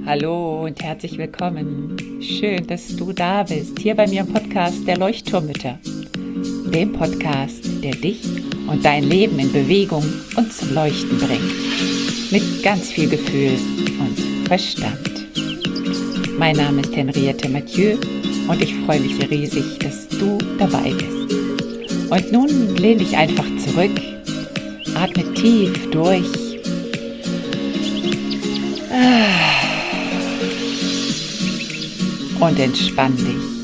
Hallo und herzlich willkommen. Schön, dass du da bist, hier bei mir im Podcast der Leuchtturmmütter. Dem Podcast, der dich und dein Leben in Bewegung und zum Leuchten bringt. Mit ganz viel Gefühl und Verstand. Mein Name ist Henriette Mathieu und ich freue mich riesig, dass du dabei bist. Und nun lehn dich einfach zurück, atme tief durch. Und entspann dich.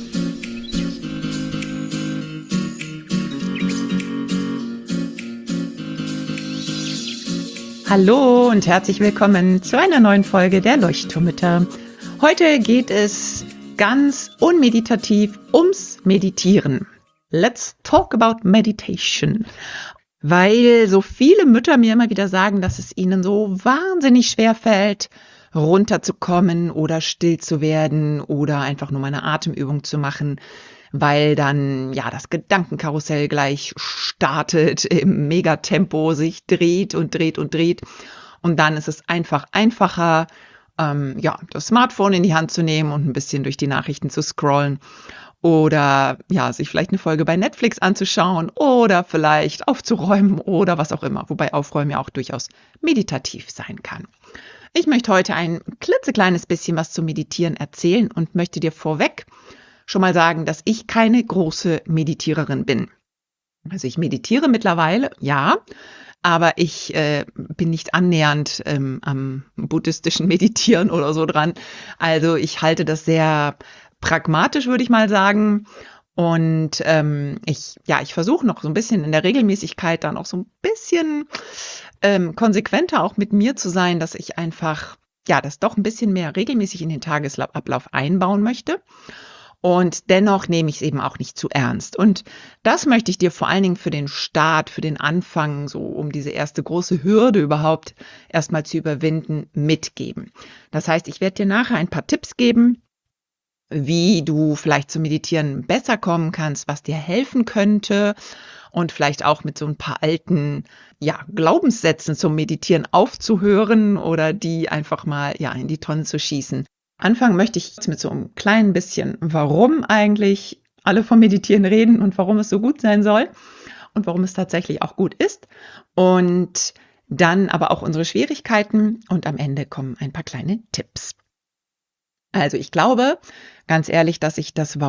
Hallo und herzlich willkommen zu einer neuen Folge der Leuchtturmmütter. Heute geht es ganz unmeditativ ums Meditieren. Let's talk about meditation. Weil so viele Mütter mir immer wieder sagen, dass es ihnen so wahnsinnig schwer fällt, runterzukommen oder still zu werden oder einfach nur mal eine Atemübung zu machen, weil dann ja das Gedankenkarussell gleich startet, im Megatempo sich dreht und dreht und dreht. Und dann ist es einfach einfacher, das Smartphone in die Hand zu nehmen und ein bisschen durch die Nachrichten zu scrollen. Oder ja, sich vielleicht eine Folge bei Netflix anzuschauen oder vielleicht aufzuräumen oder was auch immer. Wobei Aufräumen ja auch durchaus meditativ sein kann. Ich möchte heute ein klitzekleines bisschen was zum Meditieren erzählen und möchte dir vorweg schon mal sagen, dass ich keine große Meditiererin bin. Also ich meditiere mittlerweile, ja, aber ich bin nicht annähernd am buddhistischen Meditieren oder so dran. Also ich halte das sehr pragmatisch, würde ich mal sagen. Und ich versuche noch so ein bisschen in der Regelmäßigkeit dann auch so ein bisschen konsequenter auch mit mir zu sein, dass ich einfach das doch ein bisschen mehr regelmäßig in den Tagesablauf einbauen möchte. Und dennoch nehme ich es eben auch nicht zu ernst. Und das möchte ich dir vor allen Dingen für den Start, für den Anfang, so um diese erste große Hürde überhaupt erstmal zu überwinden, mitgeben. Das heißt, ich werde dir nachher ein paar Tipps geben, wie du vielleicht zum Meditieren besser kommen kannst, was dir helfen könnte und vielleicht auch mit so ein paar alten Glaubenssätzen zum Meditieren aufzuhören oder die einfach mal in die Tonne zu schießen. Anfangen möchte ich mit so einem kleinen bisschen, warum eigentlich alle vom Meditieren reden und warum es so gut sein soll und warum es tatsächlich auch gut ist. Und dann aber auch unsere Schwierigkeiten und am Ende kommen ein paar kleine Tipps. Also ich glaube, ganz ehrlich, dass ich das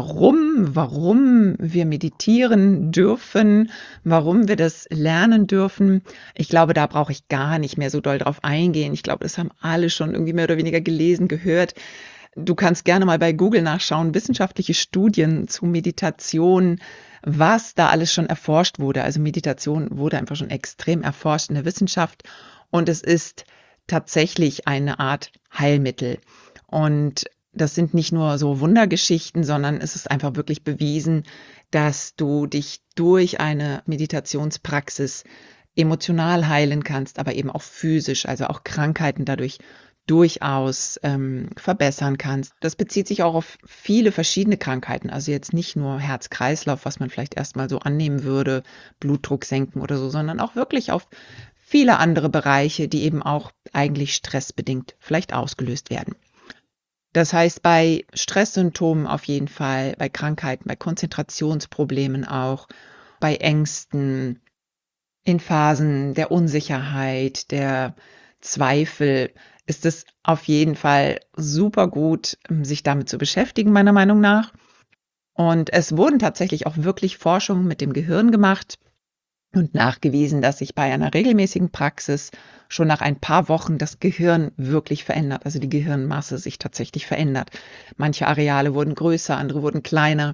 warum wir meditieren dürfen, warum wir das lernen dürfen, ich glaube, da brauche ich gar nicht mehr so doll drauf eingehen. Ich glaube, das haben alle schon irgendwie mehr oder weniger gelesen, gehört. Du kannst gerne mal bei Google nachschauen, wissenschaftliche Studien zu Meditation, was da alles schon erforscht wurde. Also Meditation wurde einfach schon extrem erforscht in der Wissenschaft und es ist tatsächlich eine Art Heilmittel. Und das sind nicht nur so Wundergeschichten, sondern es ist einfach wirklich bewiesen, dass du dich durch eine Meditationspraxis emotional heilen kannst, aber eben auch physisch, also auch Krankheiten dadurch durchaus verbessern kannst. Das bezieht sich auch auf viele verschiedene Krankheiten, also jetzt nicht nur Herz-Kreislauf, was man vielleicht erstmal so annehmen würde, Blutdruck senken oder so, sondern auch wirklich auf viele andere Bereiche, die eben auch eigentlich stressbedingt vielleicht ausgelöst werden. Das heißt, bei Stresssymptomen auf jeden Fall, bei Krankheiten, bei Konzentrationsproblemen auch, bei Ängsten, in Phasen der Unsicherheit, der Zweifel, ist es auf jeden Fall super gut, sich damit zu beschäftigen, meiner Meinung nach. Und es wurden tatsächlich auch wirklich Forschungen mit dem Gehirn gemacht und nachgewiesen, dass sich bei einer regelmäßigen Praxis schon nach ein paar Wochen das Gehirn wirklich verändert, also die Gehirnmasse sich tatsächlich verändert. Manche Areale wurden größer, andere wurden kleiner.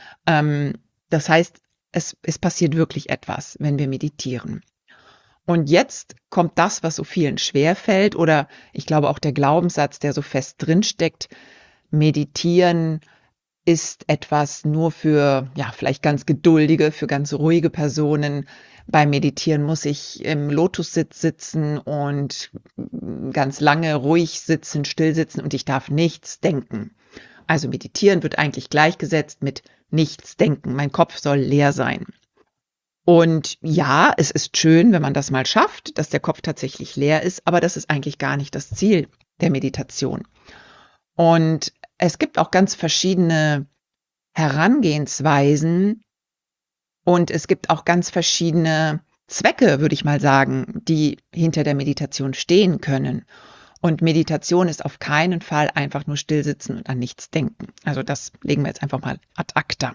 Das heißt, es passiert wirklich etwas, wenn wir meditieren. Und jetzt kommt das, was so vielen schwerfällt, oder ich glaube auch der Glaubenssatz, der so fest drinsteckt: Meditieren ist etwas nur für, vielleicht ganz geduldige, für ganz ruhige Personen. Beim Meditieren muss ich im Lotussitz sitzen und ganz lange ruhig sitzen, still sitzen und ich darf nichts denken. Also Meditieren wird eigentlich gleichgesetzt mit nichts denken. Mein Kopf soll leer sein. Und ja, es ist schön, wenn man das mal schafft, dass der Kopf tatsächlich leer ist, aber das ist eigentlich gar nicht das Ziel der Meditation. Und es gibt auch ganz verschiedene Herangehensweisen und es gibt auch ganz verschiedene Zwecke, würde ich mal sagen, die hinter der Meditation stehen können. Und Meditation ist auf keinen Fall einfach nur stillsitzen und an nichts denken. Also das legen wir jetzt einfach mal ad acta.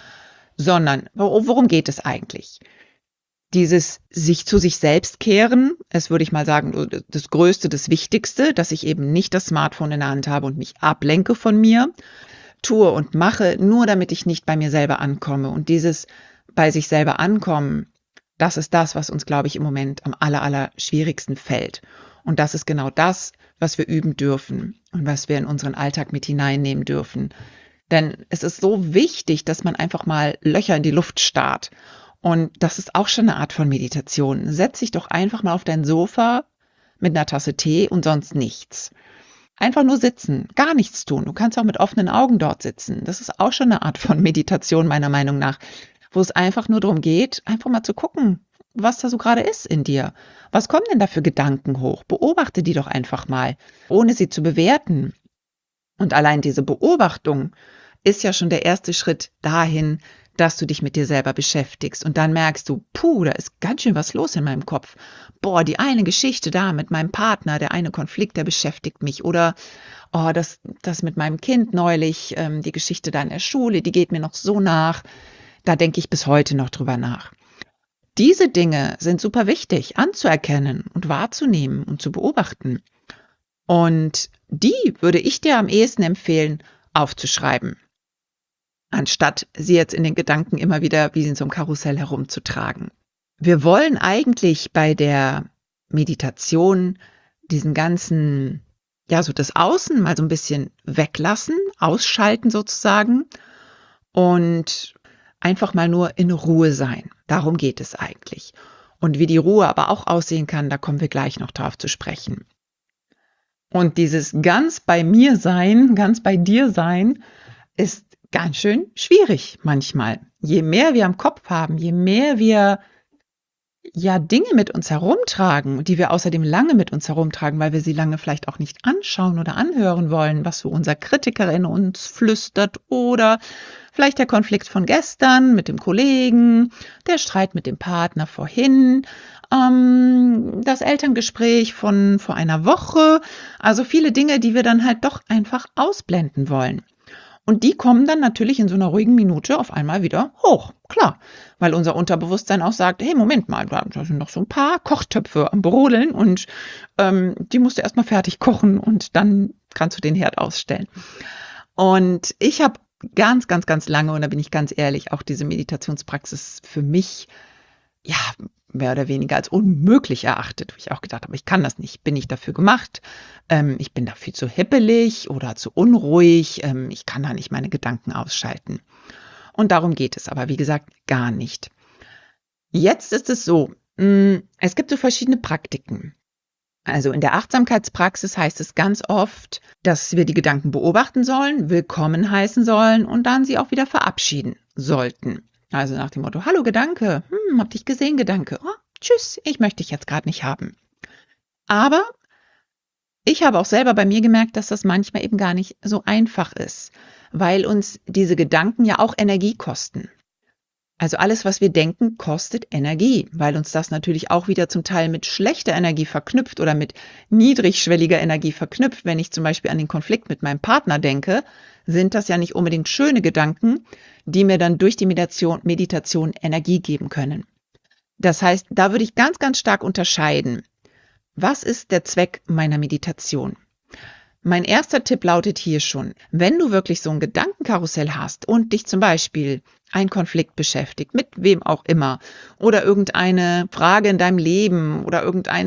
Sondern worum geht es eigentlich? Dieses sich zu sich selbst kehren, ist, würde ich mal sagen, das Größte, das Wichtigste, dass ich eben nicht das Smartphone in der Hand habe und mich ablenke von mir, tue und mache, nur damit ich nicht bei mir selber ankomme. Und dieses bei sich selber ankommen, das ist das, was uns, glaube ich, im Moment am aller schwierigsten fällt. Und das ist genau das, was wir üben dürfen und was wir in unseren Alltag mit hineinnehmen dürfen. Denn es ist so wichtig, dass man einfach mal Löcher in die Luft starrt. Und das ist auch schon eine Art von Meditation. Setz dich doch einfach mal auf dein Sofa mit einer Tasse Tee und sonst nichts. Einfach nur sitzen, gar nichts tun. Du kannst auch mit offenen Augen dort sitzen. Das ist auch schon eine Art von Meditation, meiner Meinung nach, wo es einfach nur darum geht, einfach mal zu gucken, was da so gerade ist in dir. Was kommen denn da für Gedanken hoch? Beobachte die doch einfach mal, ohne sie zu bewerten. Und allein diese Beobachtung ist ja schon der erste Schritt dahin, dass du dich mit dir selber beschäftigst. Und dann merkst du, puh, da ist ganz schön was los in meinem Kopf. Boah, die eine Geschichte da mit meinem Partner, der eine Konflikt, der beschäftigt mich. Oder oh, das mit meinem Kind neulich, die Geschichte da in der Schule, die geht mir noch so nach. Da denke ich bis heute noch drüber nach. Diese Dinge sind super wichtig anzuerkennen und wahrzunehmen und zu beobachten. Und die würde ich dir am ehesten empfehlen, aufzuschreiben, anstatt sie jetzt in den Gedanken immer wieder wie in so einem Karussell herumzutragen. Wir wollen eigentlich bei der Meditation diesen ganzen, ja, so das Außen mal so ein bisschen weglassen, ausschalten sozusagen und einfach mal nur in Ruhe sein. Darum geht es eigentlich. Und wie die Ruhe aber auch aussehen kann, da kommen wir gleich noch drauf zu sprechen. Und dieses ganz bei mir sein, ganz bei dir sein, ist ganz schön schwierig manchmal. Je mehr wir am Kopf haben, je mehr wir ja Dinge mit uns herumtragen, die wir außerdem lange mit uns herumtragen, weil wir sie lange vielleicht auch nicht anschauen oder anhören wollen, was so unser Kritiker in uns flüstert oder vielleicht der Konflikt von gestern mit dem Kollegen, der Streit mit dem Partner vorhin, das Elterngespräch von vor einer Woche, also viele Dinge, die wir dann halt doch einfach ausblenden wollen. Und die kommen dann natürlich in so einer ruhigen Minute auf einmal wieder hoch, klar, weil unser Unterbewusstsein auch sagt, hey, Moment mal, da sind noch so ein paar Kochtöpfe am Brodeln und die musst du erstmal fertig kochen und dann kannst du den Herd ausstellen. Und ich habe ganz lange, und da bin ich ganz ehrlich, auch diese Meditationspraxis für mich, ja, mehr oder weniger als unmöglich erachtet, wo ich auch gedacht habe, ich kann das nicht, bin nicht dafür gemacht, ich bin dafür zu hippelig oder zu unruhig, ich kann da nicht meine Gedanken ausschalten. Und darum geht es aber, wie gesagt, gar nicht. Jetzt ist es so, es gibt so verschiedene Praktiken. Also in der Achtsamkeitspraxis heißt es ganz oft, dass wir die Gedanken beobachten sollen, willkommen heißen sollen und dann sie auch wieder verabschieden sollten. Also nach dem Motto, hallo Gedanke, hab dich gesehen, Gedanke, oh, tschüss, ich möchte dich jetzt gerade nicht haben. Aber ich habe auch selber bei mir gemerkt, dass das manchmal eben gar nicht so einfach ist, weil uns diese Gedanken ja auch Energie kosten. Also alles, was wir denken, kostet Energie, weil uns das natürlich auch wieder zum Teil mit schlechter Energie verknüpft oder mit niedrigschwelliger Energie verknüpft. Wenn ich zum Beispiel an den Konflikt mit meinem Partner denke, sind das ja nicht unbedingt schöne Gedanken, die mir dann durch die Meditation Energie geben können. Das heißt, da würde ich ganz stark unterscheiden. Was ist der Zweck meiner Meditation? Mein erster Tipp lautet hier schon, wenn du wirklich so ein Gedankenkarussell hast und dich zum Beispiel ein Konflikt beschäftigt, mit wem auch immer, oder irgendeine Frage in deinem Leben oder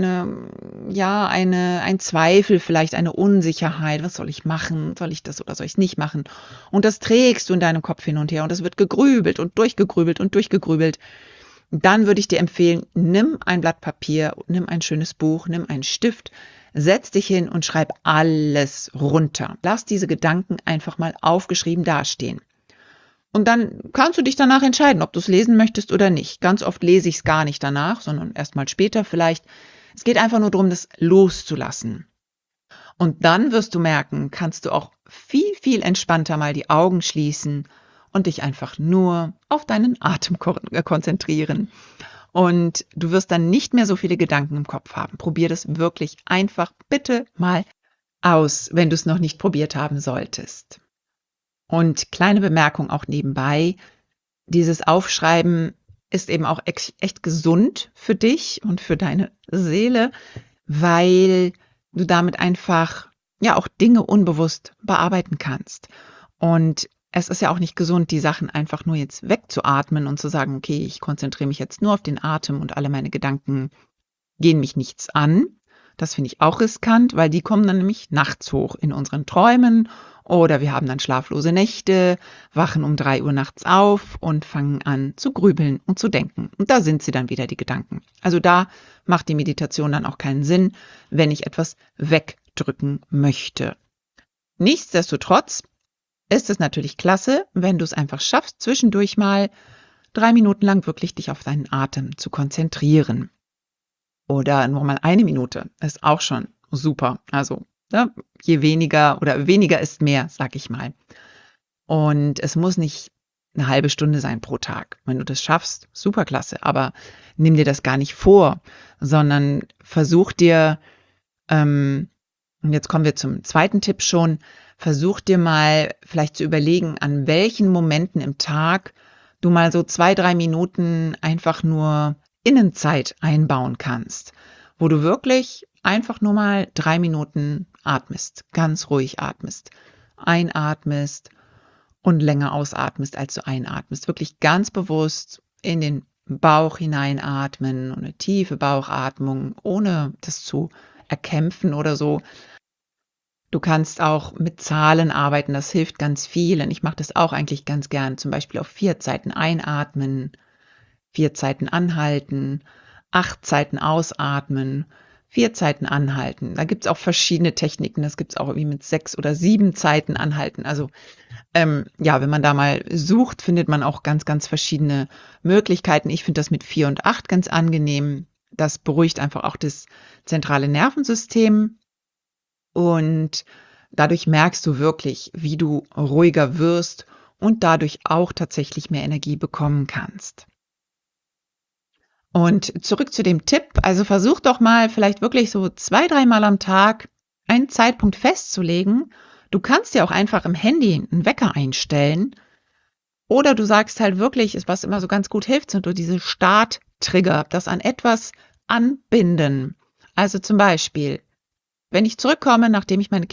ein Zweifel, vielleicht eine Unsicherheit, was soll ich machen, soll ich das oder soll ich es nicht machen? Und das trägst du in deinem Kopf hin und her und das wird gegrübelt und durchgegrübelt. Dann würde ich dir empfehlen, nimm ein Blatt Papier, nimm ein schönes Buch, nimm einen Stift, setz dich hin und schreib alles runter. Lass diese Gedanken einfach mal aufgeschrieben dastehen. Und dann kannst du dich danach entscheiden, ob du es lesen möchtest oder nicht. Ganz oft lese ich es gar nicht danach, sondern erst mal später vielleicht. Es geht einfach nur darum, das loszulassen. Und dann wirst du merken, kannst du auch viel, viel entspannter mal die Augen schließen und dich einfach nur auf deinen Atem konzentrieren. Und du wirst dann nicht mehr so viele Gedanken im Kopf haben. Probier das wirklich einfach bitte mal aus, wenn du es noch nicht probiert haben solltest. Und kleine Bemerkung auch nebenbei, dieses Aufschreiben ist eben auch echt gesund für dich und für deine Seele, weil du damit einfach ja auch Dinge unbewusst bearbeiten kannst. Und es ist ja auch nicht gesund, die Sachen einfach nur jetzt wegzuatmen und zu sagen, okay, ich konzentriere mich jetzt nur auf den Atem und alle meine Gedanken gehen mich nichts an. Das finde ich auch riskant, weil die kommen dann nämlich nachts hoch in unseren Träumen oder wir haben dann schlaflose Nächte, wachen um 3 Uhr nachts auf und fangen an zu grübeln und zu denken. Und da sind sie dann wieder, die Gedanken. Also da macht die Meditation dann auch keinen Sinn, wenn ich etwas wegdrücken möchte. Nichtsdestotrotz ist es natürlich klasse, wenn du es einfach schaffst, zwischendurch mal 3 Minuten lang wirklich dich auf deinen Atem zu konzentrieren. Oder nur mal 1 Minute ist auch schon super. Also ja, je weniger oder weniger ist mehr, sag ich mal. Und es muss nicht eine halbe Stunde sein pro Tag. Wenn du das schaffst, super klasse. Aber nimm dir das gar nicht vor, sondern versuch dir, und jetzt kommen wir zum zweiten Tipp schon, versuch dir mal vielleicht zu überlegen, an welchen Momenten im Tag du mal so 2, 3 Minuten einfach nur Innenzeit einbauen kannst, wo du wirklich einfach nur mal 3 Minuten atmest, ganz ruhig atmest, einatmest und länger ausatmest, als du einatmest. Wirklich ganz bewusst in den Bauch hineinatmen und eine tiefe Bauchatmung, ohne das zu erkämpfen oder so. Du kannst auch mit Zahlen arbeiten, das hilft ganz viel. Und ich mache das auch eigentlich ganz gern, zum Beispiel auf 4 Zeiten einatmen, 4 Zeiten anhalten, 8 Zeiten ausatmen, 4 Zeiten anhalten. Da gibt es auch verschiedene Techniken. Das gibt es auch irgendwie mit 6 oder 7 Zeiten anhalten. Also ja, wenn man da mal sucht, findet man auch ganz, ganz verschiedene Möglichkeiten. Ich finde das mit 4 und 8 ganz angenehm. Das beruhigt einfach auch das zentrale Nervensystem. Und dadurch merkst du wirklich, wie du ruhiger wirst und dadurch auch tatsächlich mehr Energie bekommen kannst. Und zurück zu dem Tipp, also versuch doch mal vielleicht wirklich so 2, 3 Mal am Tag einen Zeitpunkt festzulegen. Du kannst ja auch einfach im Handy einen Wecker einstellen. Oder du sagst halt wirklich, was immer so ganz gut hilft, sind so diese Start-Trigger, das an etwas anbinden. Also zum Beispiel, wenn ich zurückkomme, nachdem ich meine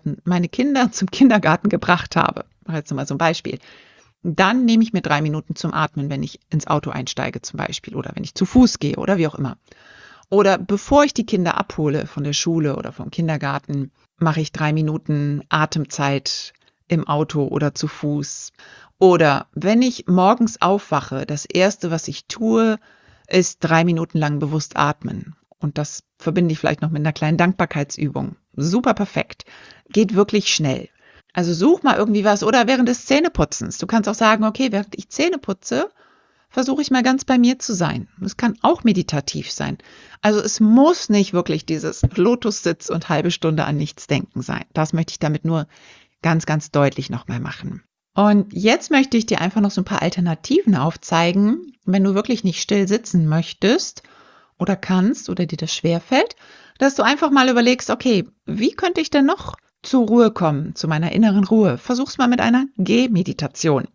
Kinder zum Kindergarten gebracht habe, mache jetzt mal so ein Beispiel, dann nehme ich mir 3 Minuten zum Atmen, wenn ich ins Auto einsteige zum Beispiel oder wenn ich zu Fuß gehe oder wie auch immer. Oder bevor ich die Kinder abhole von der Schule oder vom Kindergarten, mache ich 3 Minuten Atemzeit im Auto oder zu Fuß. Oder wenn ich morgens aufwache, das Erste, was ich tue, ist 3 Minuten lang bewusst atmen. Und das verbinde ich vielleicht noch mit einer kleinen Dankbarkeitsübung. Super perfekt. Geht wirklich schnell. Also such mal irgendwie was oder während des Zähneputzens. Du kannst auch sagen, okay, während ich Zähne putze, versuche ich mal ganz bei mir zu sein. Es kann auch meditativ sein. Also es muss nicht wirklich dieses Lotussitz und halbe Stunde an nichts denken sein. Das möchte ich damit nur ganz, ganz deutlich nochmal machen. Und jetzt möchte ich dir einfach noch so ein paar Alternativen aufzeigen, wenn du wirklich nicht still sitzen möchtest oder kannst oder dir das schwerfällt, dass du einfach mal überlegst, okay, wie könnte ich denn noch zur Ruhe kommen, zu meiner inneren Ruhe? Versuch's mal mit einer Gehmeditation.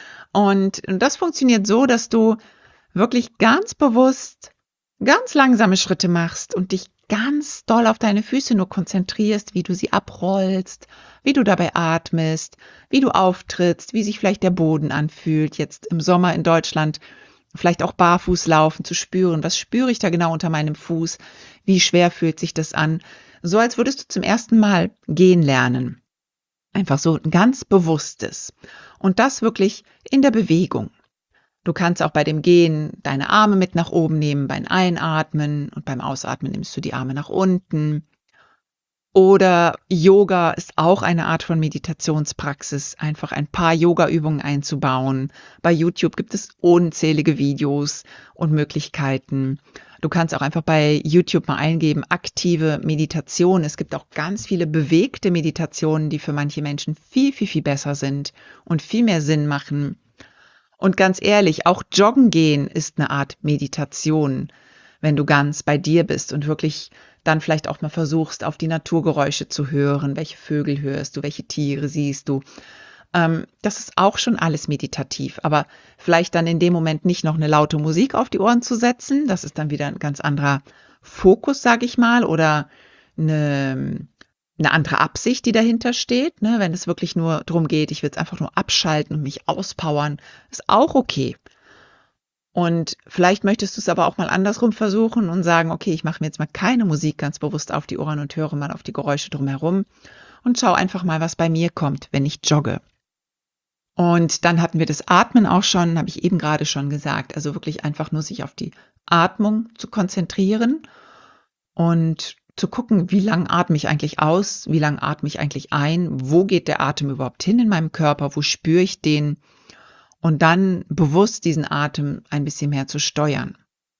Und das funktioniert so, dass du wirklich ganz bewusst ganz langsame Schritte machst und dich ganz doll auf deine Füße nur konzentrierst, wie du sie abrollst, wie du dabei atmest, wie du auftrittst, wie sich vielleicht der Boden anfühlt, jetzt im Sommer in Deutschland, vielleicht auch barfuß laufen, zu spüren, was spüre ich da genau unter meinem Fuß, wie schwer fühlt sich das an, so als würdest du zum ersten Mal gehen lernen. Einfach so ein ganz bewusstes. Und das wirklich in der Bewegung. Du kannst auch bei dem Gehen deine Arme mit nach oben nehmen beim Einatmen und beim Ausatmen nimmst du die Arme nach unten. Oder Yoga ist auch eine Art von Meditationspraxis, einfach ein paar Yoga-Übungen einzubauen. Bei YouTube gibt es unzählige Videos und Möglichkeiten. Du kannst auch einfach bei YouTube mal eingeben, aktive Meditation. Es gibt auch ganz viele bewegte Meditationen, die für manche Menschen viel, viel, viel besser sind und viel mehr Sinn machen. Und ganz ehrlich, auch joggen gehen ist eine Art Meditation, wenn du ganz bei dir bist und wirklich dann vielleicht auch mal versuchst, auf die Naturgeräusche zu hören. Welche Vögel hörst du, welche Tiere siehst du? Das ist auch schon alles meditativ, aber vielleicht dann in dem Moment nicht noch eine laute Musik auf die Ohren zu setzen. Das ist dann wieder ein ganz anderer Fokus, sage ich mal, oder eine andere Absicht, die dahinter steht. Ne? Wenn es wirklich nur darum geht, ich will es einfach nur abschalten und mich auspowern, ist auch okay. Und vielleicht möchtest du es aber auch mal andersrum versuchen und sagen, okay, ich mache mir jetzt mal keine Musik ganz bewusst auf die Ohren und höre mal auf die Geräusche drumherum und schau einfach mal, was bei mir kommt, wenn ich jogge. Und dann hatten wir das Atmen auch schon, habe ich eben gerade schon gesagt. Also wirklich einfach nur sich auf die Atmung zu konzentrieren und zu gucken, wie lang atme ich eigentlich aus, wie lang atme ich eigentlich ein, wo geht der Atem überhaupt hin in meinem Körper, wo spüre ich den und dann bewusst diesen Atem ein bisschen mehr zu steuern.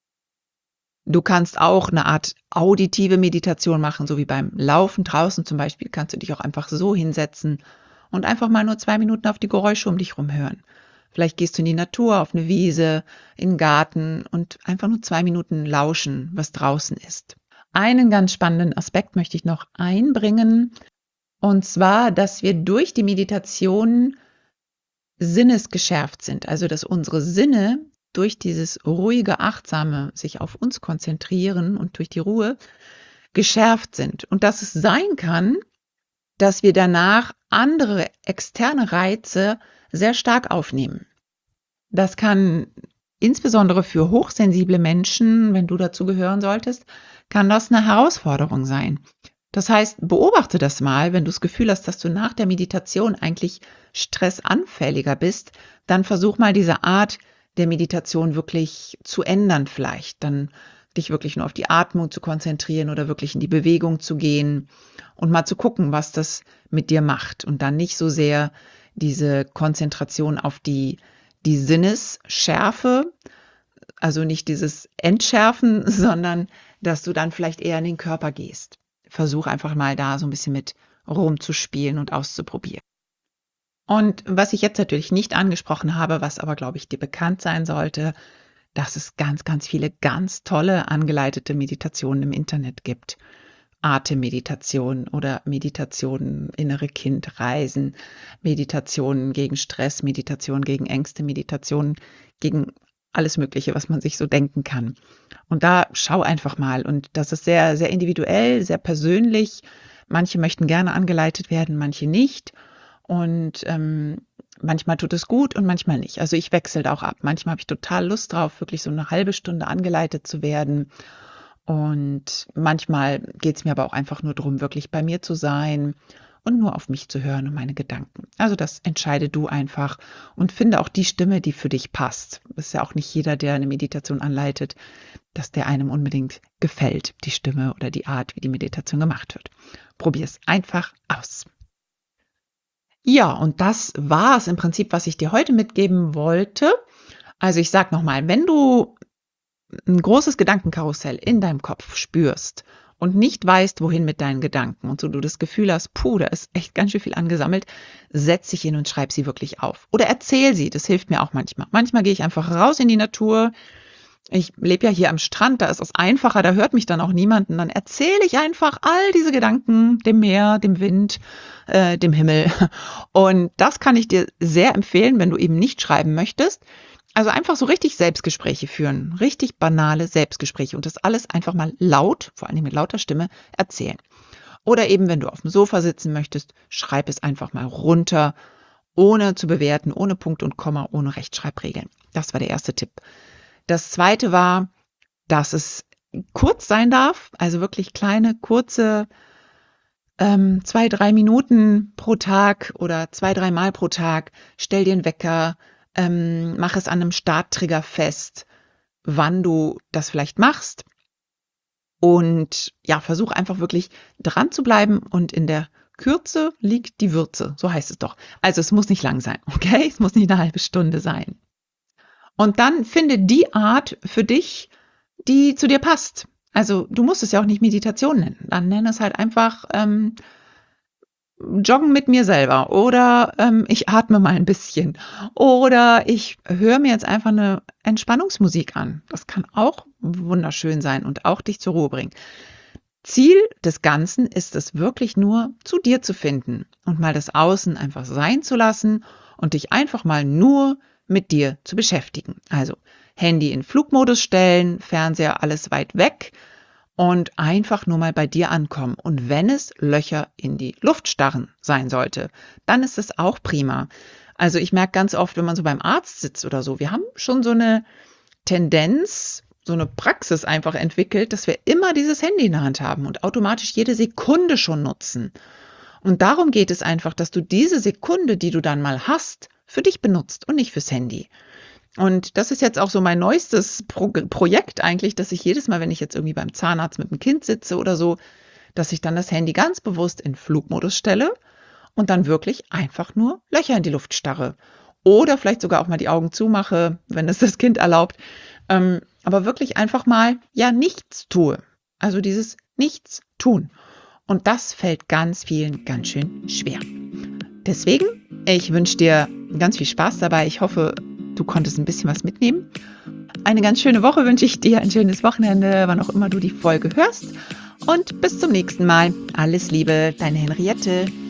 Du kannst auch eine Art auditive Meditation machen, so wie beim Laufen draußen zum Beispiel, kannst du dich auch einfach so hinsetzen und einfach mal nur 2 Minuten auf die Geräusche um dich herum hören. Vielleicht gehst du in die Natur, auf eine Wiese, in den Garten und einfach nur 2 Minuten lauschen, was draußen ist. Einen ganz spannenden Aspekt möchte ich noch einbringen, und zwar, dass wir durch die Meditation sinnesgeschärft sind, also dass unsere Sinne durch dieses ruhige, achtsame sich auf uns konzentrieren und durch die Ruhe geschärft sind. Und dass es sein kann, dass wir danach andere externe Reize sehr stark aufnehmen. Das kann insbesondere für hochsensible Menschen, wenn du dazu gehören solltest, kann das eine Herausforderung sein. Das heißt, beobachte das mal, wenn du das Gefühl hast, dass du nach der Meditation eigentlich stressanfälliger bist, dann versuch mal diese Art der Meditation wirklich zu ändern vielleicht. Dann dich wirklich nur auf die Atmung zu konzentrieren oder wirklich in die Bewegung zu gehen und mal zu gucken, was das mit dir macht. Und dann nicht so sehr diese Konzentration auf die Sinnesschärfe, also nicht dieses Entschärfen, sondern dass du dann vielleicht eher in den Körper gehst. Versuch einfach mal da so ein bisschen mit rumzuspielen und auszuprobieren. Und was ich jetzt natürlich nicht angesprochen habe, was aber, glaube ich, dir bekannt sein sollte, dass es ganz, ganz viele ganz tolle angeleitete Meditationen im Internet gibt. Atemmeditation oder Meditationen innere Kind reisen, Meditationen gegen Stress, Meditationen gegen Ängste, Meditationen gegen alles Mögliche, was man sich so denken kann. Und da schau einfach mal. Und das ist sehr, sehr individuell, sehr persönlich. Manche möchten gerne angeleitet werden, manche nicht. Und manchmal tut es gut und manchmal nicht. Also ich wechsle da auch ab. Manchmal habe ich total Lust drauf, wirklich so eine halbe Stunde angeleitet zu werden. Und manchmal geht es mir aber auch einfach nur darum, wirklich bei mir zu sein und nur auf mich zu hören und meine Gedanken. Also das entscheide du einfach und finde auch die Stimme, die für dich passt. Es ist ja auch nicht jeder, der eine Meditation anleitet, dass der einem unbedingt gefällt, die Stimme oder die Art, wie die Meditation gemacht wird. Probier es einfach aus. Ja, und das war es im Prinzip, was ich dir heute mitgeben wollte. Also ich sage nochmal, wenn du ein großes Gedankenkarussell in deinem Kopf spürst und nicht weißt, wohin mit deinen Gedanken und so du das Gefühl hast, da ist echt ganz schön viel angesammelt, setz dich hin und schreib sie wirklich auf. Oder erzähl sie, das hilft mir auch manchmal. Manchmal gehe ich einfach raus in die Natur. Ich lebe ja hier am Strand, da ist es einfacher, da hört mich dann auch niemand. Und dann erzähle ich einfach all diese Gedanken dem Meer, dem Wind, dem Himmel. Und das kann ich dir sehr empfehlen, wenn du eben nicht schreiben möchtest. Also einfach so richtig Selbstgespräche führen, richtig banale Selbstgespräche und das alles einfach mal laut, vor allem mit lauter Stimme, erzählen. Oder eben, wenn du auf dem Sofa sitzen möchtest, schreib es einfach mal runter, ohne zu bewerten, ohne Punkt und Komma, ohne Rechtschreibregeln. Das war der erste Tipp. Das zweite war, dass es kurz sein darf, also wirklich kleine, kurze 2-3 Minuten pro Tag oder 2-3 Mal pro Tag. Stell dir einen Wecker, mach es an einem Starttrigger fest, wann du das vielleicht machst. Und ja, versuch einfach wirklich dran zu bleiben und in der Kürze liegt die Würze, so heißt es doch. Also es muss nicht lang sein, okay? Es muss nicht eine halbe Stunde sein. Und dann finde die Art für dich, die zu dir passt. Also du musst es ja auch nicht Meditation nennen. Dann nenne es halt einfach Joggen mit mir selber oder ich atme mal ein bisschen oder ich höre mir jetzt einfach eine Entspannungsmusik an. Das kann auch wunderschön sein und auch dich zur Ruhe bringen. Ziel des Ganzen ist es wirklich nur, zu dir zu finden und mal das Außen einfach sein zu lassen und dich einfach mal nur mit dir zu beschäftigen. Also Handy in Flugmodus stellen, Fernseher alles weit weg und einfach nur mal bei dir ankommen. Und wenn es Löcher in die Luft starren sein sollte, dann ist es auch prima. Also ich merke ganz oft, wenn man so beim Arzt sitzt oder so, wir haben schon so eine Tendenz, so eine Praxis einfach entwickelt, dass wir immer dieses Handy in der Hand haben und automatisch jede Sekunde schon nutzen. Und darum geht es einfach, dass du diese Sekunde, die du dann mal hast, für dich benutzt und nicht fürs Handy. Und das ist jetzt auch so mein neuestes Projekt eigentlich, dass ich jedes Mal, wenn ich jetzt irgendwie beim Zahnarzt mit dem Kind sitze oder so, dass ich dann das Handy ganz bewusst in Flugmodus stelle und dann wirklich einfach nur Löcher in die Luft starre. Oder vielleicht sogar auch mal die Augen zumache, wenn es das Kind erlaubt. Aber wirklich einfach mal, ja, nichts tue. Also dieses Nichts tun. Und das fällt ganz vielen ganz schön schwer. Deswegen, ich wünsche dir ganz viel Spaß dabei. Ich hoffe, du konntest ein bisschen was mitnehmen. Eine ganz schöne Woche wünsche ich dir, ein schönes Wochenende, wann auch immer du die Folge hörst. Und bis zum nächsten Mal. Alles Liebe, deine Henriette.